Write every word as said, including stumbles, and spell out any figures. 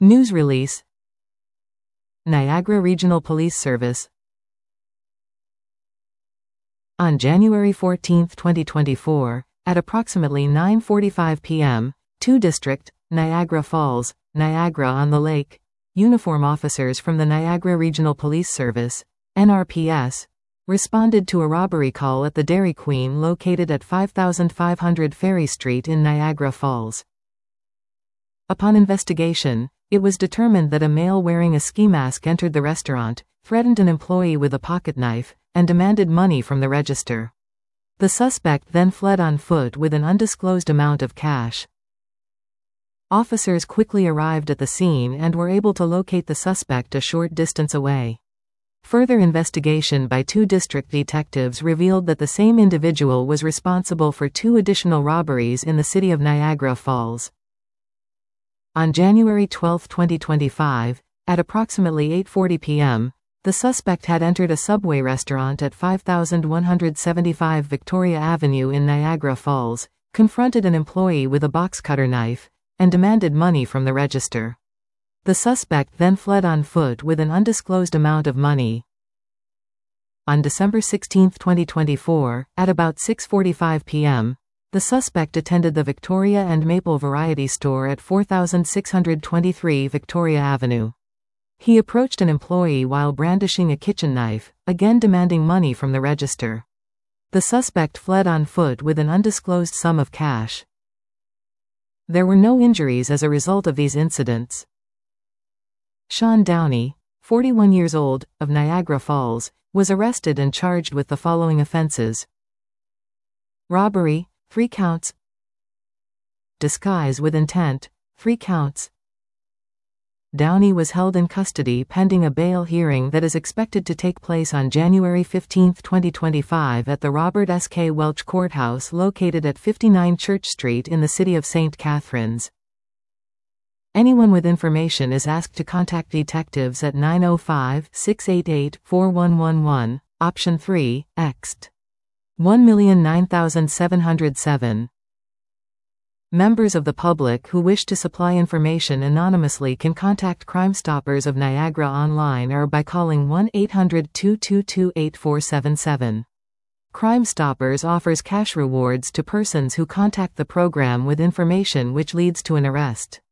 News release. Niagara Regional Police Service. On January fourteenth, twenty twenty-four, at approximately nine forty-five p m, two District, Niagara Falls, Niagara-on-the-Lake, uniform officers from the Niagara Regional Police Service, N R P S, responded to a robbery call at the Dairy Queen located at five thousand five hundred Ferry Street in Niagara Falls. Upon investigation, it was determined that a male wearing a ski mask entered the restaurant, threatened an employee with a pocket knife, and demanded money from the register. The suspect then fled on foot with an undisclosed amount of cash. Officers quickly arrived at the scene and were able to locate the suspect a short distance away. Further investigation by two district detectives revealed that the same individual was responsible for two additional robberies in the city of Niagara Falls. On January twelfth, twenty twenty-five, at approximately eight forty p m, the suspect had entered a Subway restaurant at five thousand one hundred seventy-five Victoria Avenue in Niagara Falls, confronted an employee with a box cutter knife, and demanded money from the register. The suspect then fled on foot with an undisclosed amount of money. On December sixteenth, twenty twenty-four, at about six forty-five p m, the suspect attended the Victoria and Maple Variety Store at four thousand six hundred twenty-three Victoria Avenue. He approached an employee while brandishing a kitchen knife, again demanding money from the register. The suspect fled on foot with an undisclosed sum of cash. There were no injuries as a result of these incidents. Sean Downey, forty-one years old, of Niagara Falls, was arrested and charged with the following offenses: robbery, three counts; disguise with intent, three counts. Downey was held in custody pending a bail hearing that is expected to take place on January fifteenth, twenty twenty-five at the Robert S K Welch Courthouse located at fifty-nine Church Street in the city of Saint Catharines. Anyone with information is asked to contact detectives at nine oh five, six eight eight, four one one one, option three, X T one million nine thousand seven hundred seven. Members of the public who wish to supply information anonymously can contact Crime Stoppers of Niagara online or by calling one eight hundred, two two two, eight four seven seven. Crime Stoppers offers cash rewards to persons who contact the program with information which leads to an arrest.